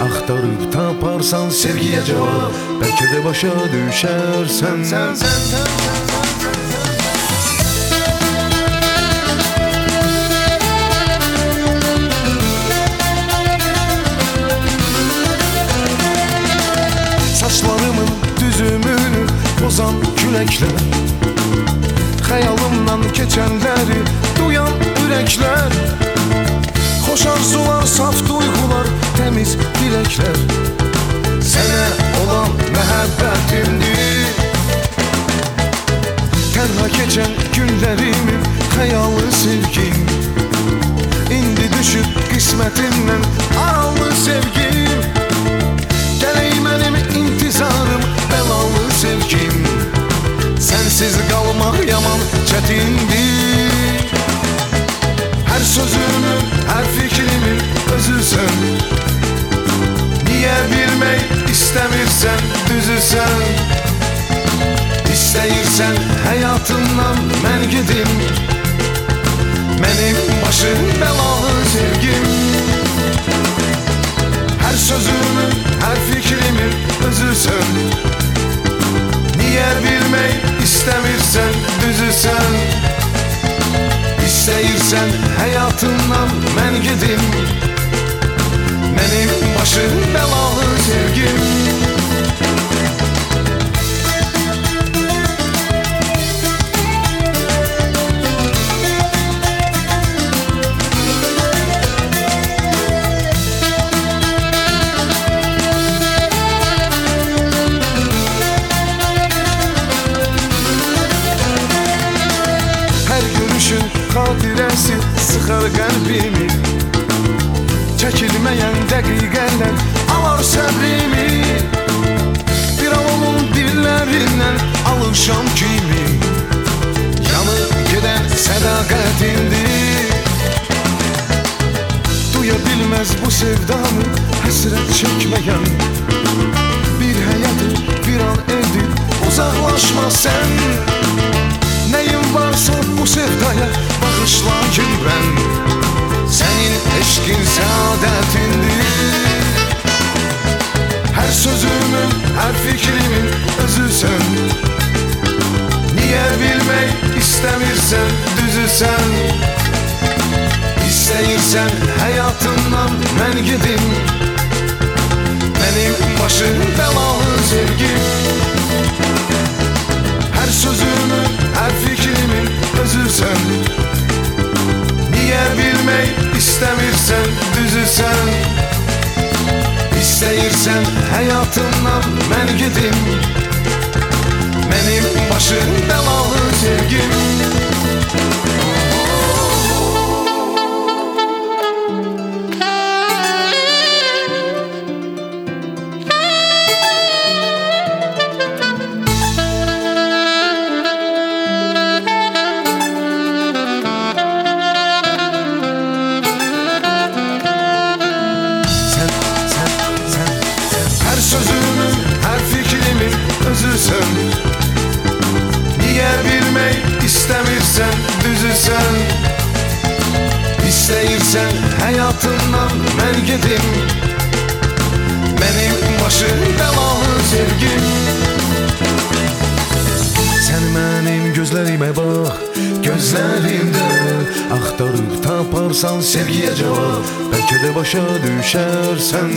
Axtarıb taparsan sevgiyə cavab, bəlkə də başa düşərsən. Saçlarımın düzümünü bozan küləklər, xəyalımdan keçənləri duyan ürəklər, xoş arzular, saf duyğular, təmiz diləklər, sənə olan məhəbbətimdir. Tənha keçən günlərimin xəyalı sevgim, indi düşüb qismətindən aralı sevgim. Gələk mənim intizarım, bəlalı sevgim, sənsiz qalmaq yaman çətindir. Hər sözümün, hər fikrimin özüsən, niyə bilmək istəmirsən düzüsən? İstəyirsən həyatımdan mən gedim, mənim başım bəlalı sevgim. Hər sözümün, hər fikrimin özüsən, niyə bilmək istəmirsən düzüsən? İstəyirsən həyatımdan mən gedim, mənim başım bəlalı sevgim. Xatirəsi sıxar qəlbimi, çəkilməyən dəqiqələr alar səbrimi. Bir alın dillərindən alışam kimi, yanıb gedən sədaqətindir. Duya bilməz bu sevdanı həsrət çəkməyən, bir həyatı bir an edib uzaqlaşma sən. Nəyim varsa bu sevdaya bağışlayım ben, senin eşkin saadətindir. Hər sözümün, hər fikrimin özüsən, niyə bilmək istəmirsən düzüsən? İstəyirsən həyatımdan mən gedim, mənim başım bəlalı sevgim. Hər sözümün, hər fikrimin özüsən, niyə bilmək istəmirsən düzüsən? İstəyirsən həyatımdan mən gedim, mənim başım bəlalı sevgim. Hər sözümün, hər fikrimin özüsən, niyə bilmək istəmirsən düzüsən? İstəyirsən həyatımdan mən gedim, mənim başım bəlalı sevgim. Sən mənim gözlərimə bax, gözlərimdə axtarıb taparsan sevgiyə cavab, bəlkə də başa düşərsən.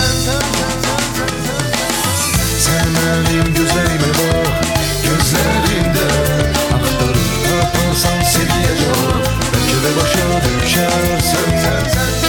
Sən mənim gözlərimə bax, gözlərimdə axtarıb taparsan sevgiyə cavab, bəlkə də başa düşərsən.